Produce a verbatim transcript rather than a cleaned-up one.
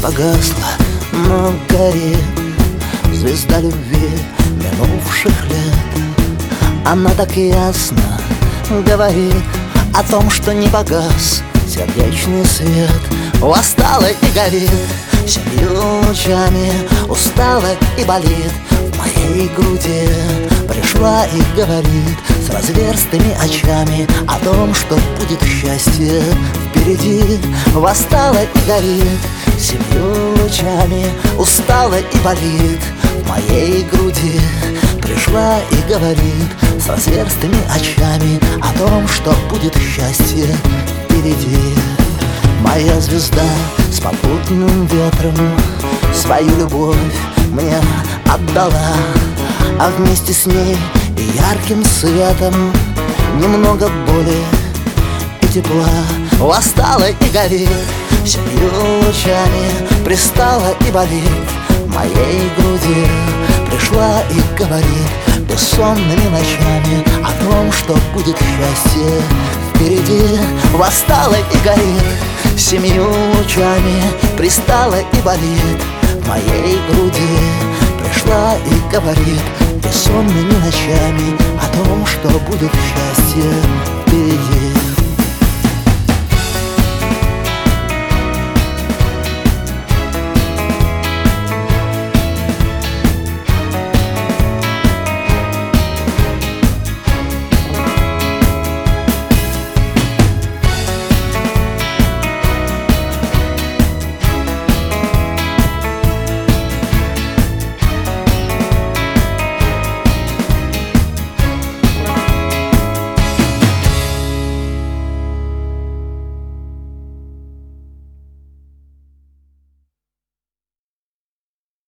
погасла, но горит звезда любви минувших лет. Она так ясно говорит о том, что не погас сердечный свет. Восстала и горит семью лучами, устала и болит в моей груди. Пришла и говорит с разверстыми очами о том, что будет счастье впереди. Восстала и горит семью лучами, устала и болит в моей груди. Пришла и говорит с разверстыми очами о том, что будет счастье впереди. Моя звезда с попутным ветром свою любовь мне отдала, а вместе с ней и ярким светом немного боли и тепла. Восстала и горит семью лучами, пристала и болит в моей груди. Пришла и говорит бессонными ночами о том, что будет счастье впереди. Восстала и горит семью лучами, пристала и болит в моей груди. Пришла и говорит бессонными ночами о том, что будет счастье